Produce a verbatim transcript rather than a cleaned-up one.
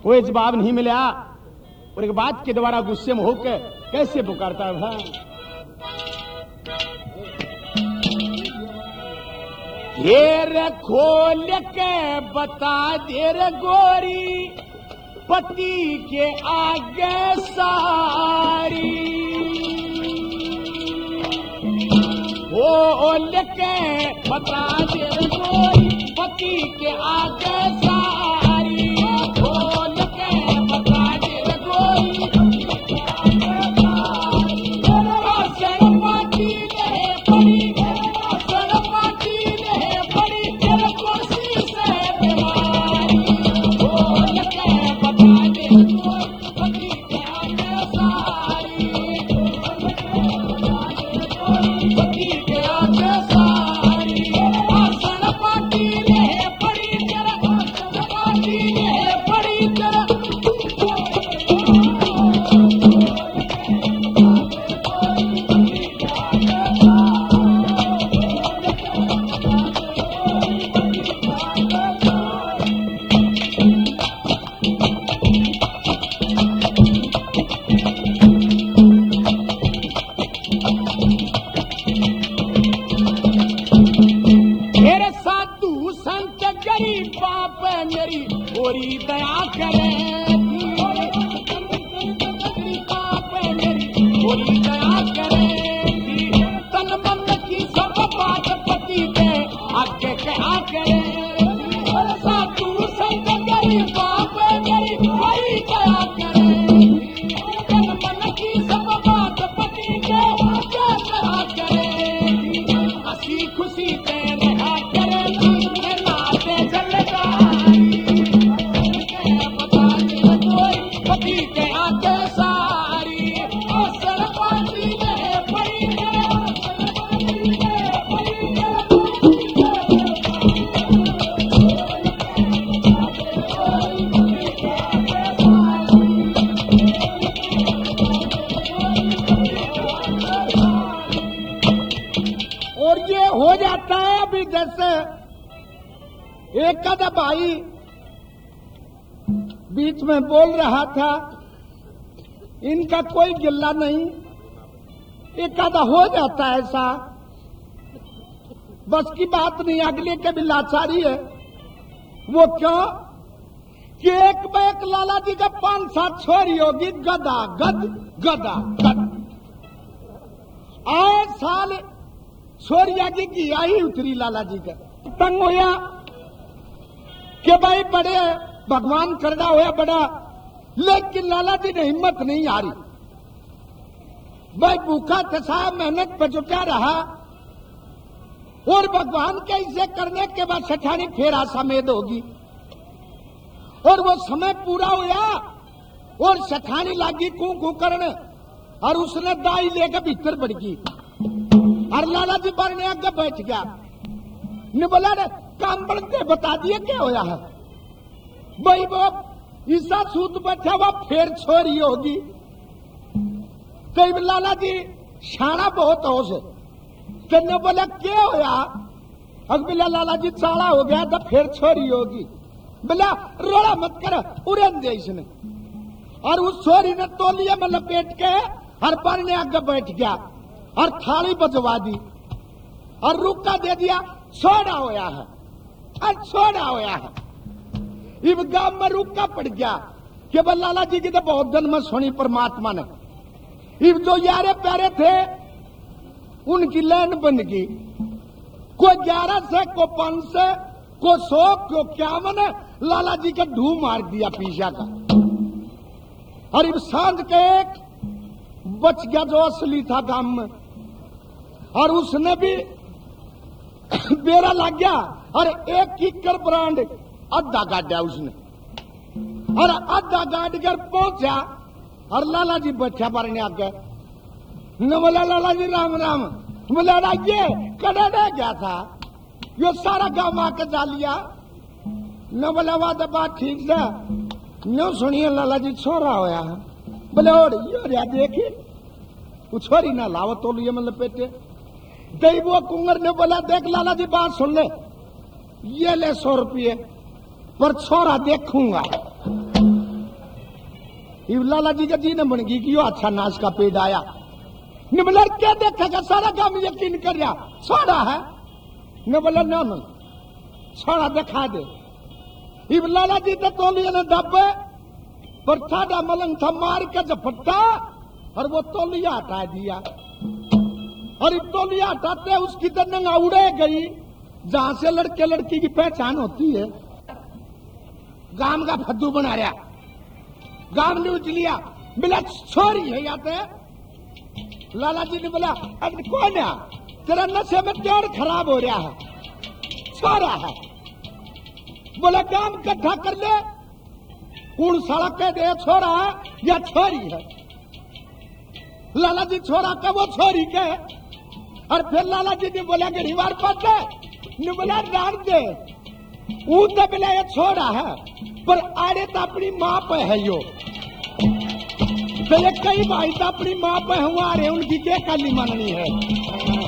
कोई जवाब नहीं मिला। और एक बात के द्वारा गुस्से में होकर कैसे पुकारता था, ये रे खोल के बता दे रे गोरी पति के आगे सारी, खोल के बता दे रे गोरी पति के आगे सारी, खोल के बता दे रे गोरी आसन पाटी ने पड़ी, आसन पाटी ने पड़ी तेरे कुर्सी से बीमारी, खोल के बता दे रे गोरी पति के आगे सारी, पति के आगे सारी, आसन पाटी ने पड़ी तेरे, आसन पाटी ने पड़ी तेरे। मेरे साधु संत गरीब बाप मेरी थोड़ी दया करे, बाप मेरी थोड़ी दया करे, तन मन की सब बात पति के आगे कहा करे, साधु संत गरीब बाप मेरी थोड़ी दया करे, तन मन की सब बात पति के आगे कहा करे, हंसी खुशी से रहा करे, नाते चलता बता दे कोई पति के आगे सारी, आसन पाटी ने पड़ी है, आसन पाटी ने पड़ी है। और ये हो जाता है अभी जैसे एक आधा भाई बीच में बोल रहा था, इनका कोई गिल्ला नहीं, एक आधा हो जाता है ऐसा, बस की बात नहीं, अगले के भी लाचारी है। वो क्यों कि एक बैक लाला जी का पांच सात छोरी होगी, गदा गद गदा गद, आए साल छोरिया की किया ही उतरी लाला जी का, तंग होया कि भाई बड़े भगवान करना होया बड़ा, लेकिन लाला जी ने हिम्मत नहीं हारी, भाई भूखा तसा मेहनत पर जुटा रहा, और भगवान के इसे करने के बाद सठानी फेरा समेत होगी, और वो समय पूरा होया और सठानी लागी कू कू करने, और उसने दाई लेकर भीतर बढ़ गई, और लाला जी बढ़ने आगे बैठ गया, ने बोला रे काम बढ़ते बता दिए क्या होया है, भाई वो ईसा सूत बैठा हुआ फिर छोरी होगी, तो लाला जी शाना बहुत हो से, तो ने बोला क्या होया, अब बोला लाला जी चाड़ा हो गया तो फिर छोरी होगी, बोला रोड़ा मत कर उड़न दे इसने, और उस छोरी ने तोलिए में लपेट के और बढ़ने आगे बैठ गया, और थाली बजवा दी और रुका दे दिया, छोड़ा होया है, और छोड़ा होया है, इब गांव में रुका पड़ गया कि बल लाला जी की तो बहुत दिन में सुनी परमात्मा ने, इब जो यारे प्यारे थे उनकी लाइन बन गई, कोई ग्यारह से को पांच से को सौ को इक्यावन, लाला जी का ढू मार दिया पीछा का, और इब सांझ के एक बच गया जो असली था गांव में, और उसने भी बेरा लग गया, और एक किकर ब्रांड अद्धा गाड़ा उसने, और अद्धा गाड़ कर पहुंचा, और लाला जी बैठा बारने आगे, न बोला लाला जी राम राम, बोला ये कड़ा रह गया था, यो सारा गांव आके जा लिया, न बोला वाह तो बात ठीक से, नो सुनिए लाला जी छोरा होया है, बोले और यो देखिए वो छोरी ना लाव तो लिए मतलब पेटे, दई वो कुंगर ने बोला देख लाला जी बात सुन ले, ये ले सौ रुपये पर छोरा देखूंगा, ये लाला जी का जी ने बन गई कि यो अच्छा नाच का पेड़ आया। ने बोला क्या देखेगा सारा काम यकीन कर रहा छोड़ा है। ने बोला ना ना छोड़ा दिखा दे। ये लाला जी तो तोलिया ने दबे पर सादा मलंग था मार के झपट्टा और वो तोलिया हटा दिया। और ये तोलिया हटाते उसकी तो नंगा उड़े गई जहां से लड़के लड़की की पहचान होती है। गांव का फद्दू बना रहा, गांव ने उठ लिया, बोला छोरी है या तो लाला जी ने बोला अब कौन है तेरा नशे में जोड़ खराब हो रहा है, छोरा है। बोला गांव इकट्ठा कर ले, कौन साला कह दे छोरा है या छोरी है। लाला जी छोरा का वो छोरी के। और फिर लाला जी ने बोला गरीबार पाते ने बोला डाल दे वो तो बोला ये छोरा है पर आड़े तो अपनी माँ पे है यो। तो ये कई भाई तो अपनी माँ पे हुआ रहे उनकी क्या काली माननी है।